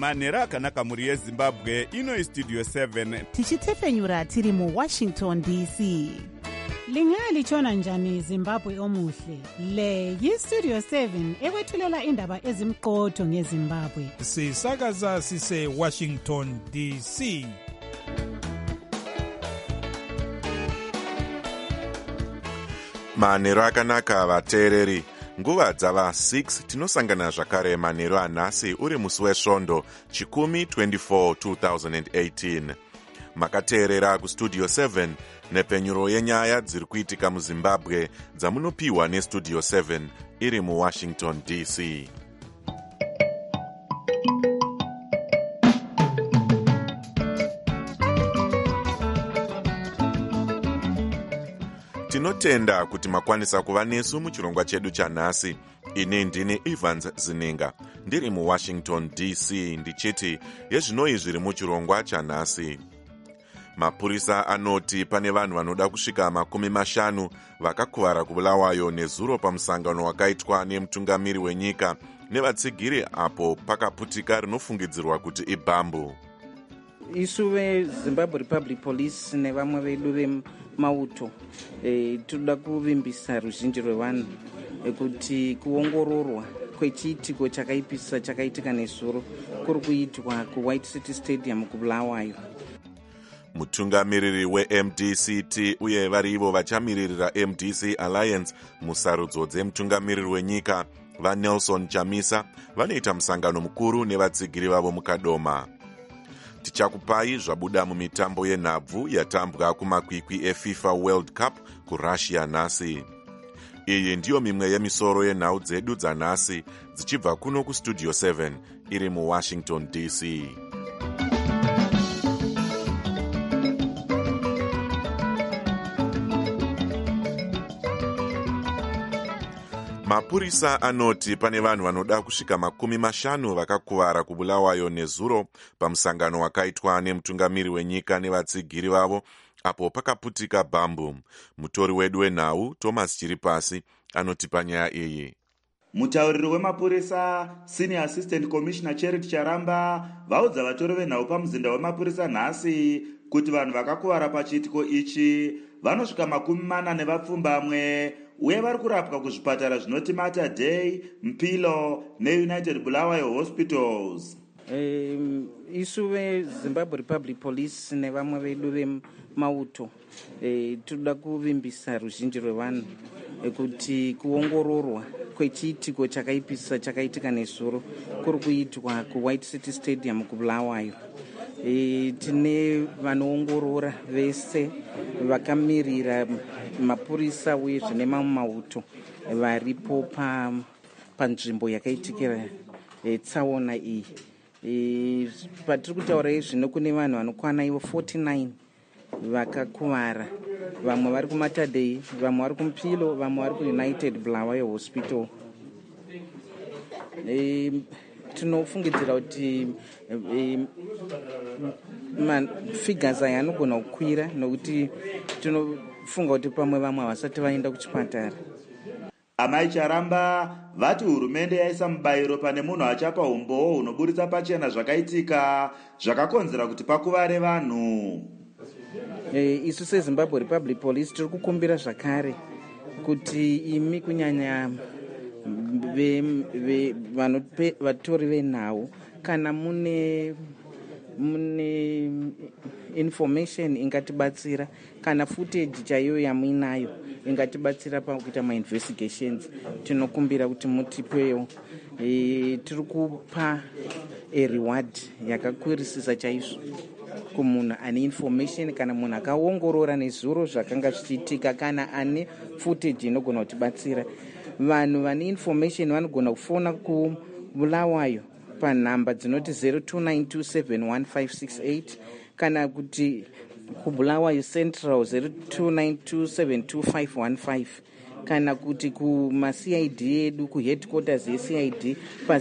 manhero akanaka mhuri yezimbabwe. Ino istudio 7 tichitefenyura tiri muwashington dc. Lingalitshona njani Zimbabwe omuhle? Le yistudio 7 ekwethulela indaba ezimqotho ngeZimbabwe. Sisakaza sise Washington DC. Manhero akanaka vateereri. Nguva dzava 6 tinosangana zvakare manhero anhasi uri musi wesvondo chikumi 24 2018. Makateerera kustudio 7 nepenyuro yenyaya dziri kuitika muZimbabwe dzamunopiwa nestudio 7 iri muWashington DC. Tinotenda kuti makwanisa kuva nesu muchirongwa chedu chanhasi. Ini ndini Evans Zininga ndiri muWashington DC ndichiti yezvinoi zviri muchirongwa chanhasi. Mapurisa anoti pane vanhu vanoda kusvika 50 vakakuvara kubulawayo nezuro pamusangano wakaitwa nemutungamiri wenyika nevatsigiri apo pakaputika rinofungidzirwa kuti ibhambu. Isu veZimbabwe Republic Police nevamwe vedu vemauto toda kuvimbisa ruzhinji rwevanhu kuti kuongororwa kwechiitiko chakaipisa chakaitika nezuro kuri kuitwa kuWhite City Stadium kubulawayo. Mutungamiriri weMDCT uye vari ivo vachamiririra MDC Alliance musarudzo dzemutungamiriri wenyika vaNelson Chamisa vanoita musangano mukuru nevatsigiri vavo mukadoma. Tichakupai zvabuda mumitambo yenhabvu yatambwa kumakwikwi eFIFA World Cup kuRussia nhasi. Iyi ndiyo mimwe yemisoro yenhau dzedu dzanhasi dzichibva kuno kustudio 7 iri muWashington DC. Mapurisa anoti pane vanhu vanoda kusvika 50 vakakuvara kubulawayo nezuro pamusangano wakaitwa nemutungamiri wenyika nevatsigiri vavo apo pakaputika bhambu. Mutori wedu wenhau Thomas Chiripasi anoti panyaya iyi. Mutauriri wemapurisa Senior Assistant Commissioner Charity Charamba vaudza vatori venhau pamuzinda wemapurisa nhasi kuti vanhu vakakuvara pachiitiko ichi vanosvika 40 nevapfumbamwe uye vari kurapwa kuzvipatara zvinoti Mater Dei, Mpilo neUnited Bulawayo Hospitals. Isu veZimbabwe Republic Police nevamwe vedu vemauto toda kuvimbisa ruzhinji rwevanhu kuti kuongororwa kwechiitiko chakaipisa chakaitika nezuro kuri kuitwa kuWhite City Stadium kubulawayo. Tine vanoongorora vese vakamirira mapurisa uye zvine mamwe mauto varipo panzvimbo yakaitikira tsaona iyi. Patiri kutaura izvino kune vanhu vanokwana ivo 49 vakakuvara. Vamwe vari kuMater Dei, vamwe vari kuMpilo, vamwe vari kuUnited Bulawayo Hospital. Tinofungidzira kuti figures aya anogona kukwira nokuti tinofunga kuti pamwe vamwe vasati vaenda kuchipatara. Amai Charamba vati hurumende yaisa mubayiro pane munhu achapa umbowo unoburitsa pachena zvakaitika zvakakonzera kuti pakuvare vanhu. Isu seZimbabwe Republic Police tiri kukumbira zvakare kuti imi kunyanya vatori venhau kana mune information ingatibatsira kana footage chaiyo yamuinayo ingatibatsira pakuita investigations tinokumbira kuti mutipewo. Tiri kupa reward yakakwirisisa chaizvo kumunhu ane information kana munhu akaongorora nezuro zvakanga zvichiitika kana ane footage inogona kutibatsira. Vanhu vane information vanogona kufona kubulawayo panhamba dzinoti 0292715568 kana kuti kubulawayo Central 0292725515 kana kuti kumaCID edu kuheadquarters yeCID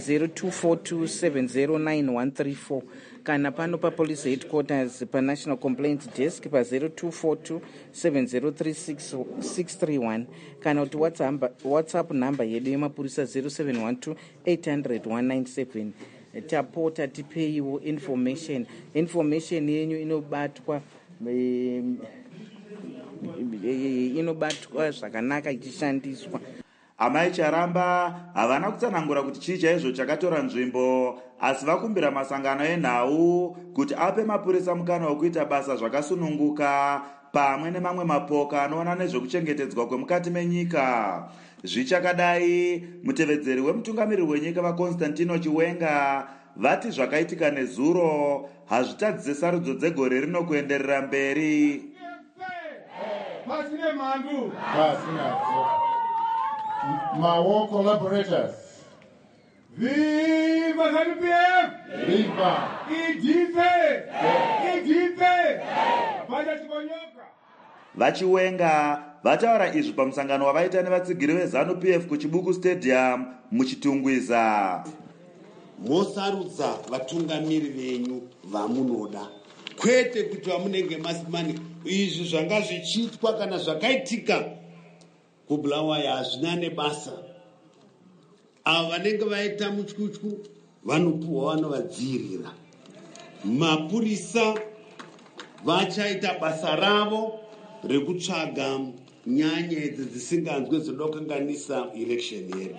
pa0242709134 kana pano papolice headquarters panational complaints desk pa0242703631 kana kuti whatsapp number yedu yemapurisa 0712800197 tapota tipeiwo information yenyu inobatwa zvakanaka ichishandiswa. Amai Charamba havana kutsanangura kuti chii chaizvo chakatora nzvimbo, asi vakumbira masangano enhau kuti ape mapurisa mukana wekuita basa zvakasununguka pamwe nemamwe mapoka anoona nezvekuchengetedzwa kwemukati menyika. Zvichakadai, mutevedzeri wemutungamiriri wenyika vaConstantino Chiwenga vati zvakaitika nezuro hazvitadzise sarudzo dzegore rino kuenderera mberi. Pasine mandu. Mawo collaborators. Viva ZANU-PF! Viva! Idipe! Baada Chikonyoka. Vachiwenga vataura izvi pamusangano wavaita nevatsigiri veZANU-PF kuChibuku Stadium muchitungwiza. Mosarudza vatungamiri venyu vamunoda, kwete kuti vamunenge masimani. Izvi zvanga zvichiitwa kana zvakaitika kuBulawayo hazvina nebasa. Avo vanenge vaita mutyutyu vanopuhwa vanovadzirira. Mapurisa vachaita basa ravo rekutsvaga nyaya idzi dzisinganzwe dzinoda kukanganisa election yedu.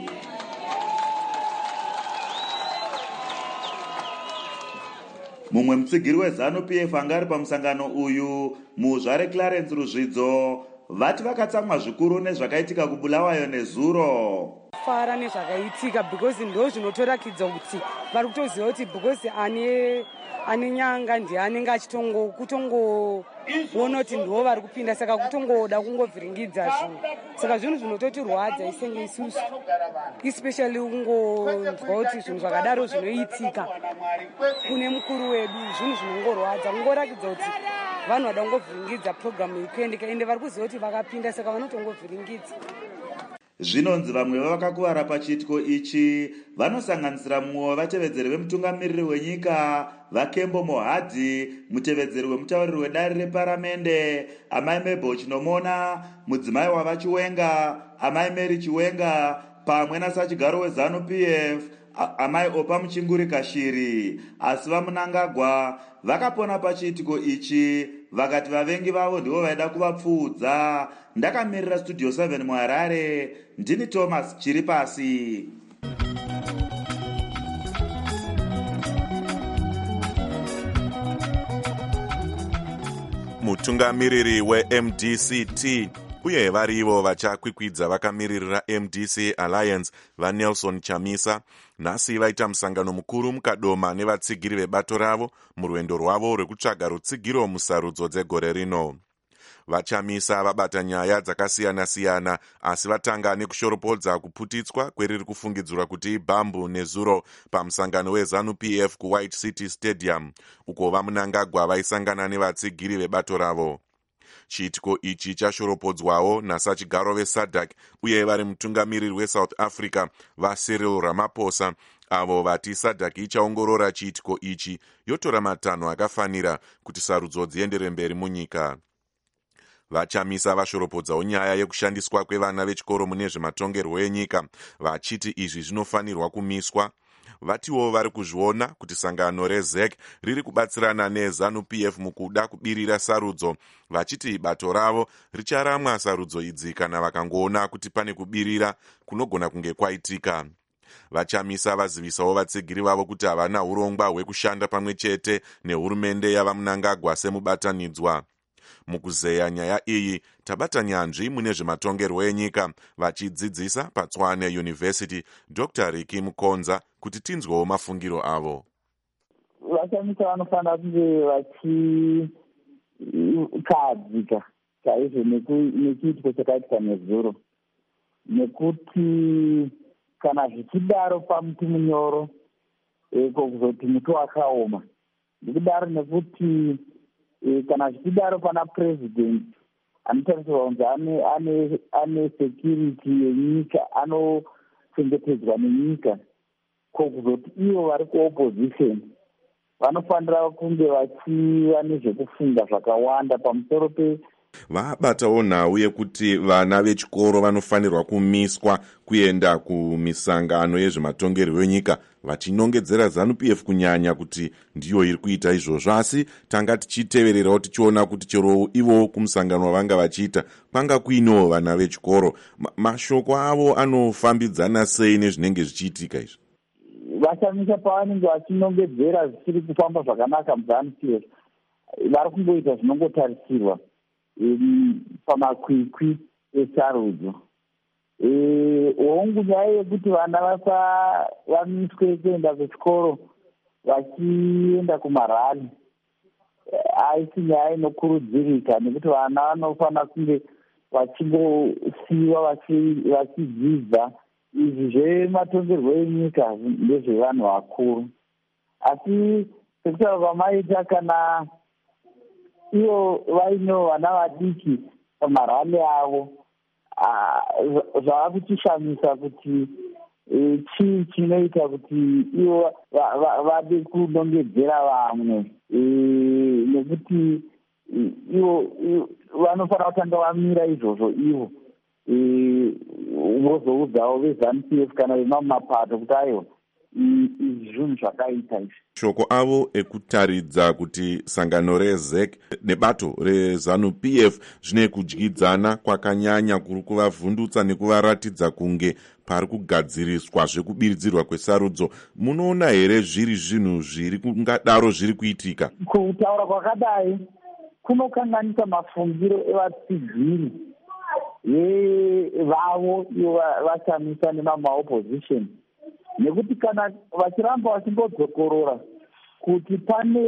Mumwe mutsigiri weZANU-PF anga ari pamusangano uyu, muzvare Clarence Ruzvidzo, vati vakatsamwa zvikuru nezvakaitika kuBulawayo nezuro. Fara nezvakaitika because ndo zvinotorakidza kuti vari kutoziva kuti because ane nyanga ndiye anenge kutongoona kuti ndo vari kupinda, saka kutongoda kungovhiringidza zvinhu. Saka zvinhu zvinototirwadza isenge isusu, especially kungonzwa kuti zvinhu zvakadaro zvinoitika kune mukuru wedu. Zvinhu zvinongorwadza, kungorakidza kuti vanhu vada kungovhiringidza programu ikuendeka, ende vari kuziva kuti vakapinda, saka vanotongovhiringidza. Zvinonzi vamwe vavakakuvara pachiitiko ichi vanosanganisira mumwe wevatevedzeri vemutungamiriri wenyika vaKembo Mohadhi, mutevedzeri wemutauriri wedare reparamende Amai Mabel Chinomona, mudzimai wavaChiwenga Amai Mary Chiwenga, pamwe nasachigaro weZANU-PF Amai Opa Muchinguri Kashiri. Asi vaMunangagwa vakapona pachiitiko ichi, vakati vavengi vavo ndivo vaida kuvapfuudza. Ndakamirira Studio 7 muHarare, ndini Thomas Chiripasi. Mutungamiriri weMDC-T uye varivo vachakwikwidza vakamiririra MDC Alliance vaNelson Chamisa nhasi vaita musangano mukuru mukadoma nevatsigiri vebato ravo murwendo rwavo rwekutsvaga rutsigiro musarudzo dzegore rino. VaChamisa vabata nyaya dzakasiyana-siyana, asi vatanga nekushoropodza kuputitswa kweriri kufungidzirwa kuti ibhambu nezuro pamusangano weZANU-PF kuWhite City Stadium, uko vaMunangagwa vaisangana nevatsigiri vebato ravo. Chiitiko ichi chashoropodzwawo nasachigaro veSADC uye vari mutungamiriri weSouth Africa vaCyril Ramaphosa, avo vati SADC ichaongorora chiitiko ichi yotora matanho akafanira kuti sarudzo dziendere mberi munyika. VaChamisa vashoropodzawo nyaya yekushandiswa kwevana vechikoro mune zvematongerwo enyika, vachiti izvi zvinofanirwa kumiswa. Vatiwo vari kuzviona kuti sangano reZEC riri kubatsirana neZANU-PF mukuda kubirira sarudzo, vachiti bato ravo richaramwa sarudzo idzi kana vakangoona kuti pane kubirira kunogona kunge kwaitika. VaChamisa vazivisawo vatsigiri vavo kuti havana urongwa hwekushanda pamwe chete nehurumende yavaMunangagwa semubatanidzwa. Mukuzeya nyaya iyi, tabata nyanzvi mune zvematongerwo enyika vachidzidzisa paTshwane University Dr. Ricky Mukonza kuti tinzwewo mafungiro avo. VaChamisa vanofanira kunge vachikadzika chaizvo nechiitiko chakaitika nezuro, nekuti kana zvichidaro pamuti munyoro kuzoti muti wakaoma, ndikudaro nekuti kana zvichidaro pana president anotarisirwa kunzi ane security yenyika, anochengetedzwa nenyika, kokuzoti ivo vari kuopposition vanofanira kunge vachiva nezvekufunga zvakawanda pamusoro Vabatawo nhau yekuti vana vechikoro vanofanirwa kumiswa kuenda kumisangano yezvematongerwo enyika vachinongedzera ZANU-PF kunyanya kuti ndiyo iri kuita izvozvo. Asi tanga tichitevererawo tichiona kuti chero ivo kumusangano wavanga vachiita kwanga kuinowo vana vechikoro. Mashoko avo anofambidzana sei nezvinenge zvichiitika izvi? Vashamisa pavanenge vachinongedzera zvisiri kufamba zvakanaka muZANU-PF vari kungoita zvinongotarisirwa pamakwikwi esarudzo. Hongu nyaya yekuti vana vamiswe kuenda kuchikoro vachienda kumarali haisi nyaya inokurudzirika, nekuti vana vanofanira kunge vachingosiyiwa vachidzidza. Izvi zvematongerwo enyika ndezvevanhu vakuru, asi sekutaura kwamaita kana ivo vainewo vana vadiki pamarali avo, zvava kuchishamisa kuti chii chinoita kuti ivo vade kunongedzera vamwe, nekuti ivo vanofanira kutanga vamira izvozvo ivo vozoudzawo veZANU-PF kana vemamwe mapato kuti aiwa izvi zvinhu zvakaita izvi. Shoko avo ekutaridza kuti sangano reZEC nebato reZANU-PF zvine kudyidzana kwakanyanya kuri kuvavhundutsa nekuvaratidza kunge pari kugadziriswa zvekubiridzirwa kwesarudzo. Munoona here zviri zvinhu zviri kungadaro zviri kuitika? Kutaura kwakadai kunokanganisa mafungiro evatsigiri vavo ivo vashamisa nemamaopposition, nekuti kana vachiramba vachingodzokorora kuti pane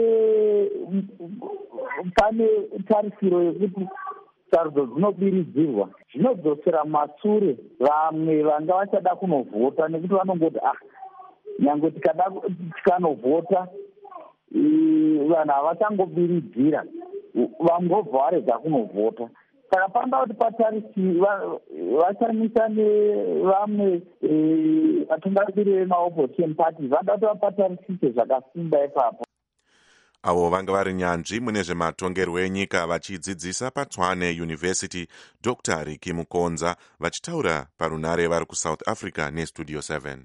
tarisiro yekuti sarudzo dzinobiridzirwa, zvinodzosera masure vamwe vanga vachada kunovhota, nekuti vanongoti nyange tikanovhota vanhu havachangobiridzira, vangobva varega kunovhota. Saka panda kuti patarisi vashamisa nevamwe vatungamiriri vemaopposition parties vada kuti vapatarisise zvakasimba ipapo. Avo vanga vari nyanzvi mune zvematongerwo enyika vachidzidzisa paTshwane University, Dr. Ricky Mukonza vachitaura parunare vari kuSouth Africa neStudio 7.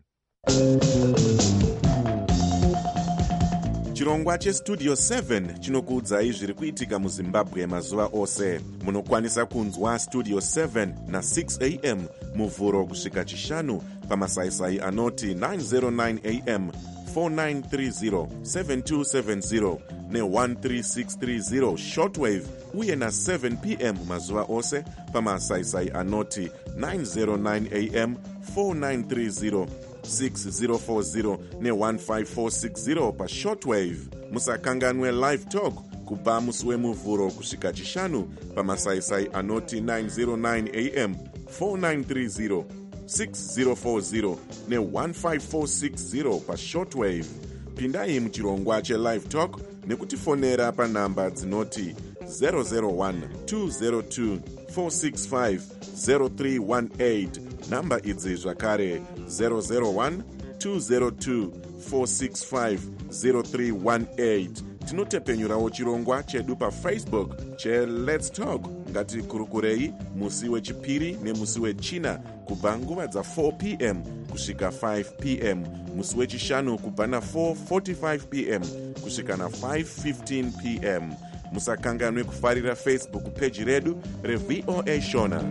Chirongwa cheStudio 7 chinokuudzai zviri kuitika muZimbabwe mazuva ose. Munokwanisa kunzwa Studio 7 na6 am muvhuro kusvika chishanu pamasaisai anoti 909 am 4930 7270 ne13630 shortwave uye na7 pm mazuva ose pamasaisai anoti 909 am 4930 6040 ne15460 pashortwave. Musakanganwe live talk kubva musi wemuvhuro kusvika chishanu pamasaisai anoti 909 am 4930 6040 ne15460 pashortwave. Pindai muchirongwa chelive talk nekutifonera panhamba dzinoti 001 202 465 0318. Namba idzi zvakare 001 202 465 0318. Tinotepenyurawo chirongwa chedu paFacebook cheLet's Talk. Ngatikurukurei musi wechipiri nemusi wechina kubva nguva dza4 pm kusvika 5 pm, musi wechishanu kubva na4:45 pm kusvika na5:15 pm. Musakanganwe kufarira Facebook page redu reVOA Shona.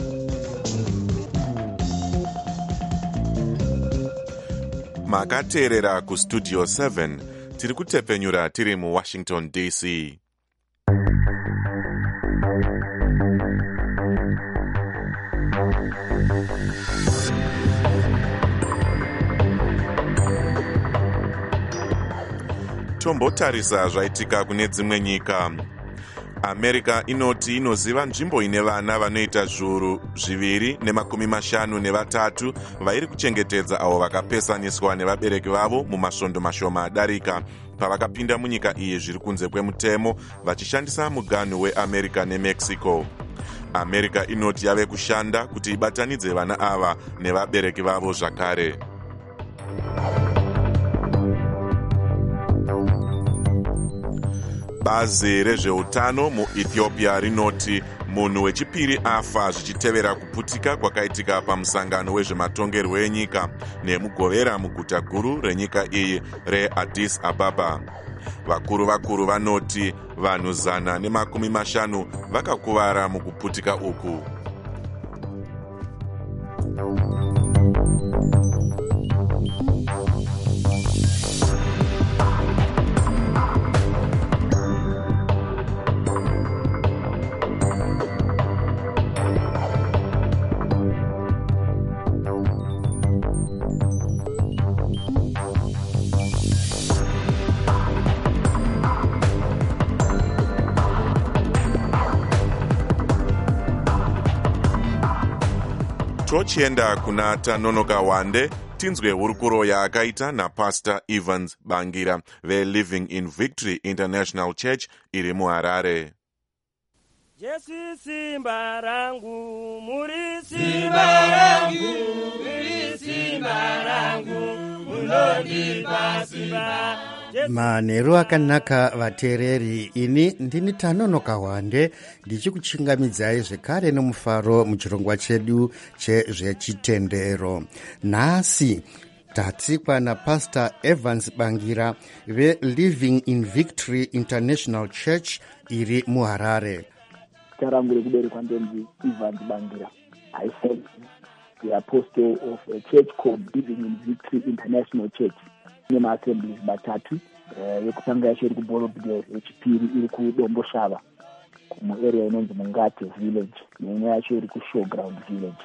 Makateerera kuStudio 7 tiri kutepenyura tiri muWashington DC. Tombotarisa zvaitika kune dzimwe nyika. America inoti inoziva nzvimbo ine vana vanoita zviuru 253 vairi kuchengetedza avo vakapesaniswa nevabereki vavo mumasvondo mashoma adarika pavakapinda munyika iyi zviri kunze kwemutemo vachishandisa muganhu weAmerica neMexico. America inoti yave kushanda kuti ibatanidze vana ava nevabereki vavo zvakare. Bazi rezveutano muEthiopia rinoti munhu wechipiri afa zvichitevera kuputika kwakaitika pamusangano wezvematongerwo enyika nemugovera muguta guru renyika iyi reAddis Ababa. Vakuru vanoti vanhu 150 vakakuvara mukuputika uku. Tochienda kuna Tanonoka Wande, tinzwe hurukuro yaakaita naPastor Evans Bangira veLiving in Victory International Church iri muHarare. Jesu simba rangu, muri simba rangu, muri simba rangu, munondipa simba. Manheru akanaka vateereri, ini ndini Tanonoka Wande ndichikuchingamidzai zvekare nomufaro muchirongwa chedu chezvechitendero. Nhasi tatsikwa naPastor Evans Bangira veLiving in Victory International Church iri muHarare. Tarangu rekuberekwa ndonzi Evans Bangira. I serve the apostle of a church called Living in Victory International Church. Neme assemblies batatu, yekutanga yacho iri kuBorobdale, yechipiri iri kuDomboshava muarea inonzi Mungate village, nemwe yacho iri kuShowground village.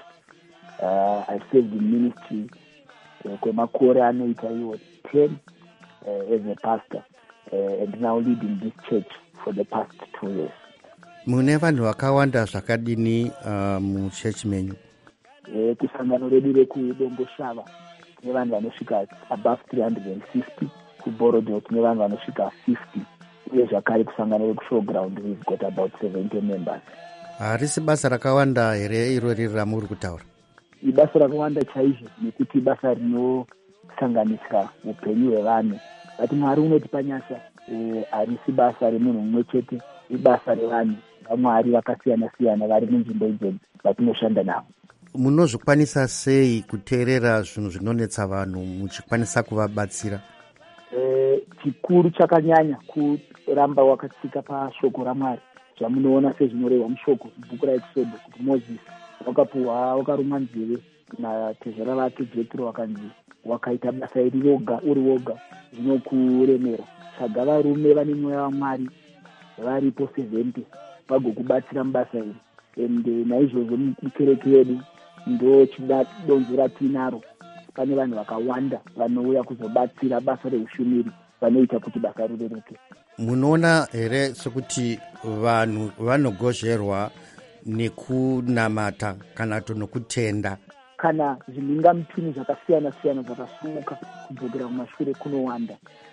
I served in ministry kwemakore anoita iwo 10 as a pastor, and now leading this church for the past 2 years. Mune vanhu vakawanda zvakadini muchechi menyu? Kusangano redu rekuDomboshava tine vanhu vanosvika above 350, kuBorobdale tine vanhu vanosvika 50, uye zvakare kusangano rekuShowground we've got about 70 members. Harisi basa rakawanda here irori ramuri kutaura? Ibasa rakawanda chaizvo, nekuti ibasa rinosanganisira upenyu hwevanhu. But Mwari unotipa nyasha, harisi basa remunhu mumwe chete, ibasa revanhu vaMwari vakasiyana siyana vari munzvimbo idzodzi vatinoshanda navo. Munozvikwanisa sei kuteerera zvinhu zvinonetsa vanhu muchikwanisa kuvabatsira? Chikuru chakanyanya kuramba wakatsika pashoko raMwari, zvamunoona sezvinorehwa mushoko mubhuku raExodho kuti Mozisi wakarumwa nzeve natezvera vake Jethro, wakanzi wakaita basa iri roga uri woga zvinokuremera. Tsvaga varume vane mweya waMwari varipo 70 vagokubatsira mubasa iri. Ende naizvozvo mukereke yedu ndo donzo ratinaro, pane vanhu vakawanda vanouya kuzobatsira basa reushumiri, vanoita kuti basa rireruke. Munoona here sekuti vanhu vanogozherwa nekunamata kana nokutenda? Kana zvimingamupini zvakasiyana siyana zvakasumuka kudzokera kumashure kunowanda,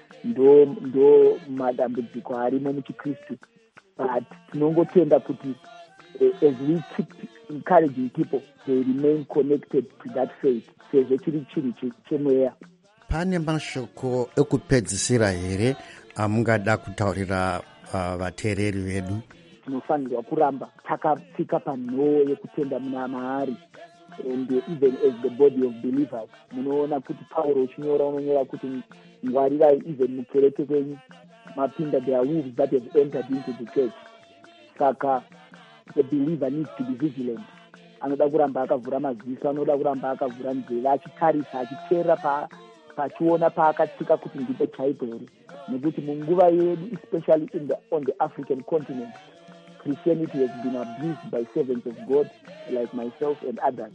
ndo madambudziko arimo muchiKristu. But tinongotenda kuti as we keep encouraging people, they remain connected to that faith. Sezvo chiri chiri chemweya. Pane mashoko ekupedzisira here amungada kutaurira vateereri vedu? Tinofanirwa kuramba takatsika panhoo yekutenda muna Mwari. And even as the body of believers, munoona kuti Pauro unonyora kuti ngwarira even mukereke kwenyu mapinda, there are wolves that have entered into the church. Saka the believer needs to be vigilant. Anoda kuramba akavhura maziso, anoda kuramba akavhura nzeve, achitarisa, achiteerera pachiona paakatsika kuti ndipo chaipo here. Nekuti munguva yedu, especially on the African continent, Christianity has been abused by servants of God like myself and others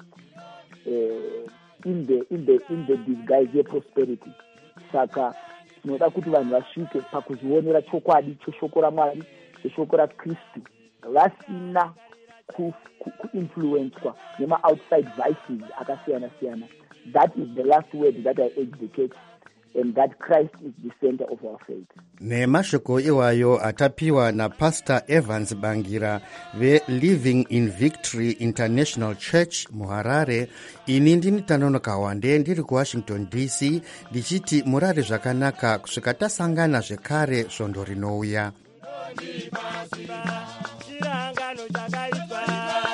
in the disguise of prosperity. Saka tinoda kuti vanhu vasvike pakuzvionera chokwadi cheshoko raMwari, cheshoko raKristu, vasina kuinfluencwa nema-outside vices akasiyana siyana. That is the last word that I urge the church, and that Christ is the center of our faith. Nemashoko iwayo atapiwa na Pastor Evans Bangira veLiving in Victory International Church muHarare. Ini ndini Tanonoka Wande ndiri kuWashington DC, ndichiti murare zvakanaka kusvika tasangana zvekare svondo rinouya. chirangano chakaitwa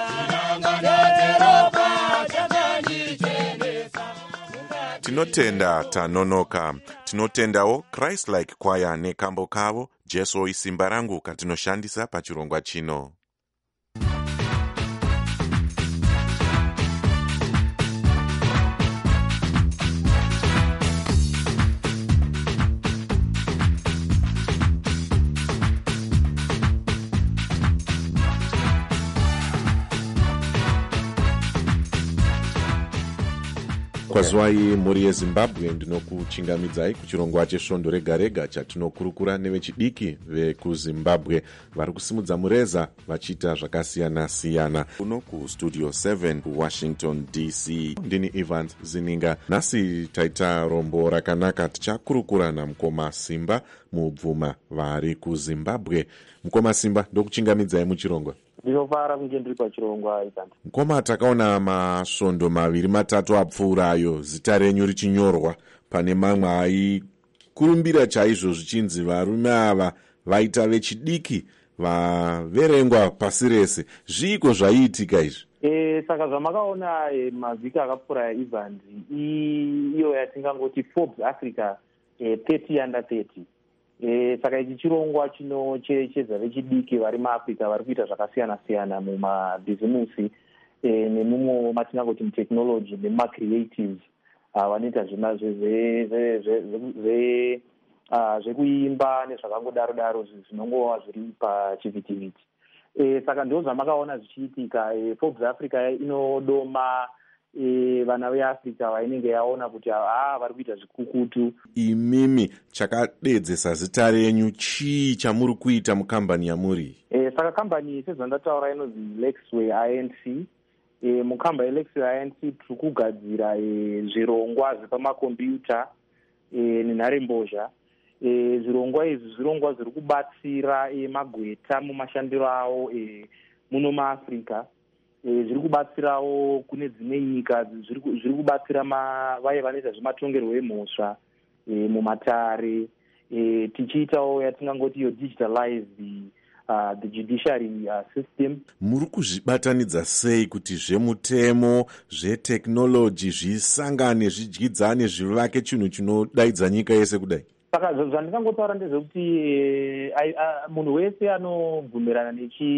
Jehovha chakandichenesa. Tinotenda tanonoka. Tinotendawo Christ-like Choir nekambo kavo Jesu isimba rangu katinoshandisa pachirongwa chino. Kwazwai muri yeZimbabwe, ndinokuchingamidzai kuchirongwa chesvondo rega rega chatinokurukura nevechidiki vekuZimbabwe vari kusimudza mureza vachiita zvakasiyana siyana. Uno kustudio 7 kuWashington DC, ndini Evans Zininga. Nhasi taita rombo rakanaka, tichakurukura naMukoma Simba mubvuma vari kuZimbabwe. Mukoma Simba, ndokuchingamidzai muchirongwa. Ndinofara kunge ndiri pachirongwa Evans. Mukoma, takaona masvondo 2-3 apfuurayo zita renyu richinyorwa pane mamwe aikurumbira chaizvo zvichinzi varume ava vaita vechidiki vaverengwa pasi rese. Zviiko zvaiitika izvi? Saka zvamakaona mavhiki akapfuura Evans, iyo yatingangoti Forbes Africa 30 under 30. Saka ichi chirongwa chinocherechedza vechidiki vari muAfrica vari kuita zvakasiyana siyana mumabhizimusi nemumwe matingangoti mutekinoloji nemumacreatives vanoita zvekuimba nezvakangodaro daro zvinongova zviri pachivhitivhiti. Saka ndo zvamakaona zvichiitika. Forbes Africa inodoma vana veAfrica vainenge yaona kuti vari kuita zvikukutu. Imimi chakadedzesa zita renyu, chii chamuri kuita mukambani yamuri? Saka kambani sezvandataura inonzi Lexway Inc. Mukamba yeLexway Inc. tiri kugadzira zvirongwa zvepamakombiyuta nenharembozha. Zvirongwa izvi zvirongwa zviri kubatsira magweta mumashandiro avo muno maAfrica. Zviri kubatsirawo kune dzimwe nyika, zviri kubatsira vaye vanoita zvematongerwo emhosva mumatare, tichiitawo yatingangoti iyo digitalized the judiciary system. Muri kuzvibatanidza sei kuti zvemutemo, zveteknoloji zvisangane, zvidyidzane, zvivake chinhu chinodaidza nyika yese kudai? Saka zvandingangotaura ndezvekuti munhu wese anobvumirana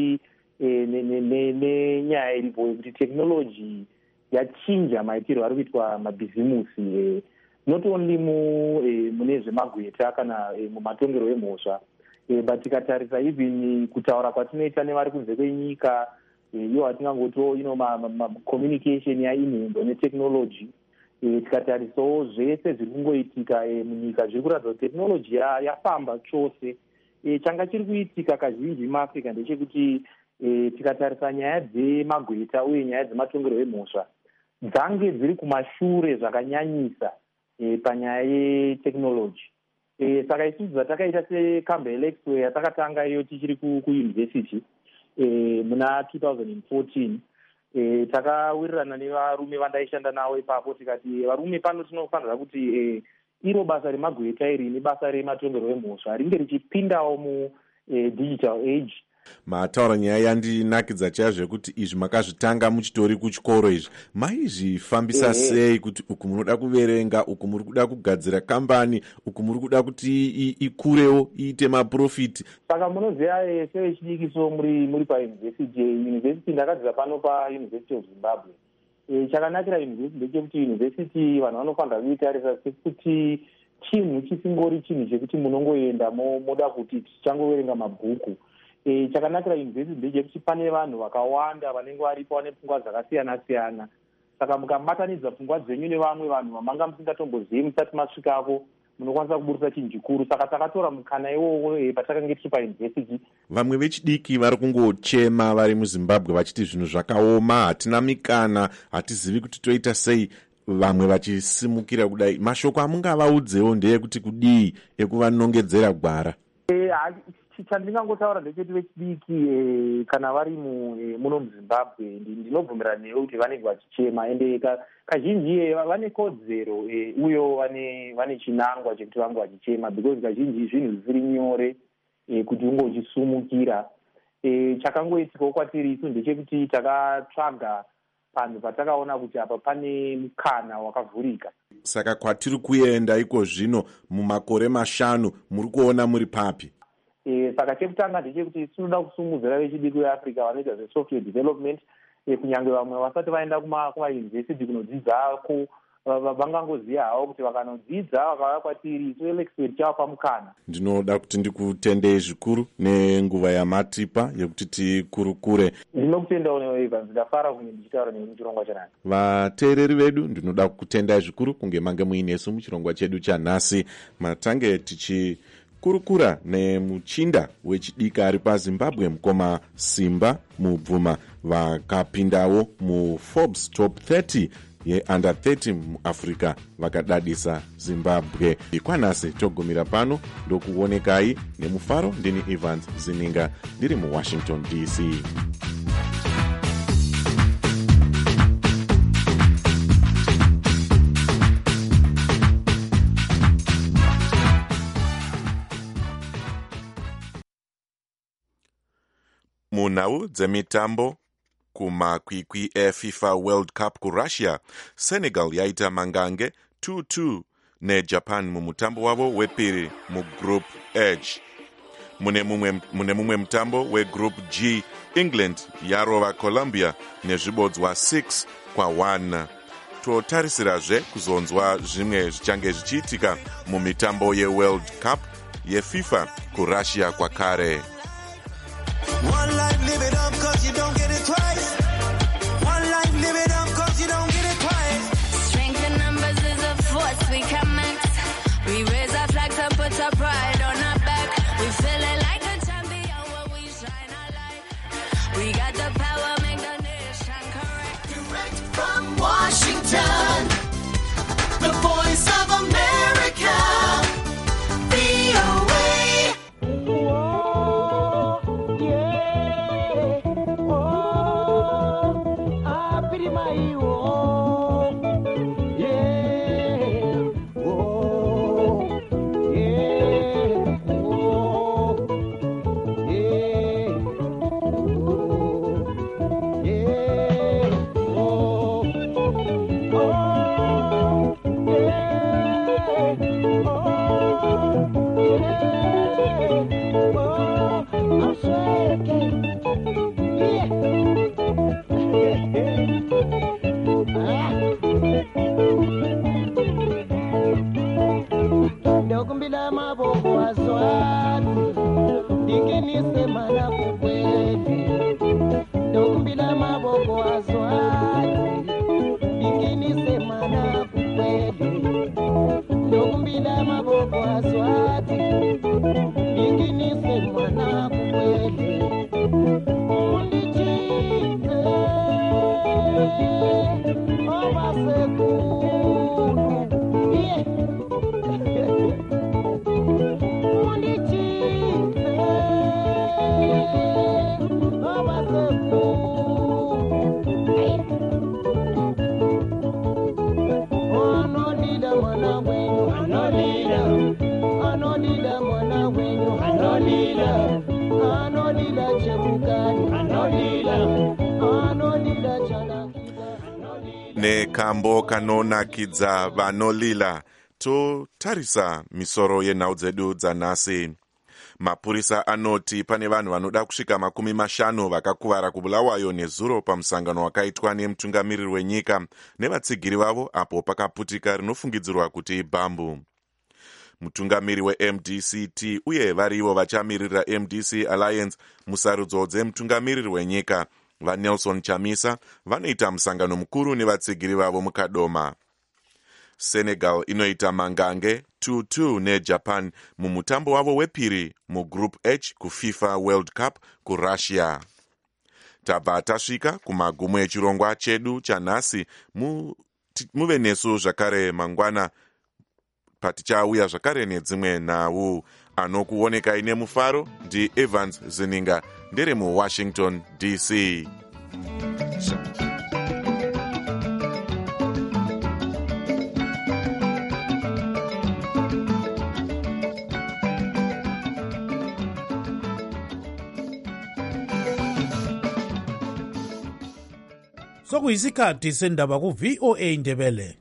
nenyaya iripo yekuti teknoloji yachinja maitirwo ari kuitwa mabhizimusi, not only mune zvemagweta kana mumatongerwo emhosva, but tikatarisa even kutaura kwatinoita nevari kunze kwenyika, iyo hatingangotiwo communication yainhendo neteknoloji. Tikatarisawo zvese zviri kungoitika munyika zviri kuratidza kuti teknoloji yafamba chose. Changa chiri kuitika kazhinji muAfrica ndechekuti tikatarisa nyaya dzemagweta uye nyaya dzematongerwo emhosva dzange dziri kumashure zvakanyanyisa panyaya yeteknoloji. Saka isusu dzatakaita sekamba yeLexway yatakatanga iyo tichiri kuyunivhesiti muna 2014, takawirirana nevarume vandaishanda navo ipapo, tikati varume pano tinofanira kuti iro basa remagweta iri nebasa rematongerwo emhosva ringe richipindawo digital age. Mataura nyaya yandinakidza chaizvo kuti izvi makazvitanga muchitori kuchikoro. Izvi maizvifambisa sei kuti uku munoda kuverenga, uku muri kuda kugadzira kambani, uku muri kuda kuti ikurewo iite maprofiti? Saka munoziva sevechidikiso muri payunivhesiti ndakadzira pano paUniversity of Zimbabwe. Chakanakira yunivhesiti ndechekuti yunivhesiti vanhu vanofanira kuitarisa sekuti chinhu chisingori chinhu chekuti munongoenda moda kuti tichangoverenga mabhuku. Chakanakira yunivhesiti ndechekuti pane vanhu vakawanda vanenge varipo vane pfungwa dzakasiyana siyana. Saka mukabatanidza pfungwa dzenyu nevamwe vanhu vamanga musingatombozivi musati masvikapo, munokwanisa kuburisa chinhu chikuru. Saka takatora mukana iwowo patakanga tiri payunivhesiti. Vamwe vechidiki vari kungochema vari muZimbabwe vachiti zvinhu zvakaoma, hatina mikana, hatizivi kuti toita sei. Vamwe vachisimukira kudai, mashoko amungavaudzewo ndeyekuti kudii ekuvanongedzera gwara? Chandingangotaura ndechekuti vechidiki kana vari muno muZimbabwe ndinobvumirana newe kuti vanenge vachichema, ende kazhinji vane kodzero uye vane chinangwa chekuti vange vachichema, because kazhinji zvinhu zvisiri nyore kuti unge uchisumukira. Chakangoitikawo kwatiri isu ndechekuti takatsvaga panhu patakaona kuti apa pane mukana wakavhurika. Saka kwatiri kuenda iko zvino mumakore 5 muri kuona muri papi? Saka chekutanga ndechekuti tinoda kusimudzira vechidiki veAfrica vanoita zvesoftware development, kunyange vamwe vasati vaenda kumayunivhesiti kunodzidzako vangangoziva havo kuti vakanodzidza vakauya kwatiri isu elexpert chava mukana. Ndinoda kuti ndikutendei zvikuru nenguva yamatipa yekuti tikurukure. Ndinokutendawo newe Evans, ndafara kunge ndichitaura newe muchirongwa chanhasi. Vateereri vedu ndinoda kukutendai zvikuru kunge mange muinesu muchirongwa chedu chanhasi. Matange tichikurukura nemuchinda wechidiki ari paZimbabwe, mukoma Simba Mubvuma, vakapindawo muForbes Top 30 yeUnder 30 muAfrica, vakadadisa Zimbabwe. Ikwanhasi togumira pano, ndokuonekai nemufaro. Ndini Evans Zininga, ndiri muWashington DC. Munhau dzemitambo kumakwikwi eFIFA World Cup kuRussia, Senegal yaita mangange 2-2 neJapan mumutambo wavo wepiri mugroup H. Mune mumwe mutambo wegroup G, England yarova Colombia nezvibodzwa 6-1. Totarisirazve kuzonzwa zvimwe zvichange zvichiitika mumitambo yeWorld Cup yeFIFA kuRussia kwakare. One life, live it up, cause you don't get it twice. One life, live it up, cause you don't get it twice. Strength in numbers is a force we can mix. We raise our flags and put our pride on our back. We feel it like a champion when we shine our light. We got the power, make the nation correct. Direct from Washington, the voice of America, VOA. Nekambo kanonakidza vanolila, totarisa misoro yenhau dzedu dzanhasi. Mapurisa anoti pane vanhu vanoda kusvika 50 vakakuvara kubulawayo nezuro pamusangano wakaitwa nemutungamiriri wenyika nevatsigiri vavo apo pakaputika rinofungidzirwa kuti ibhambu. Mutungamiri weMDCT uye varivo vachamirira MDC Alliance musarudzo dzemutungamiriri wenyika vaNelson Chamisa vanoita musangano mukuru nevatsigiri vavo mukadoma. Senegal inoita mangange 2-2 neJapan mumutambo wavo wepiri mugroup H kuFIFA World Cup kuRussia. Tabva tasvika kumagumo echirongwa chedu chanhasi. Muve nesu zvakare mangwana patichauya zvakare nedzimwe nhau. Anokuonekai nemufaro ndiEvans Zininga, ndiri muWashington DC. sokuyisikhathi sendaba ku-VOA Ndebele.